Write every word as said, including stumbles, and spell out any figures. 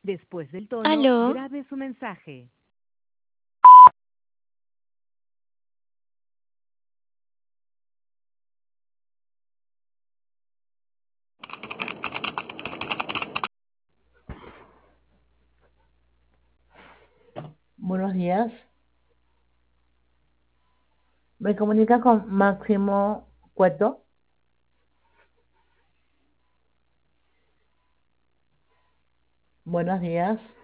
Después del tono, Aló, grabe su mensaje. Buenos días. ¿Me comunica con Máximo Cueto? Buenos días.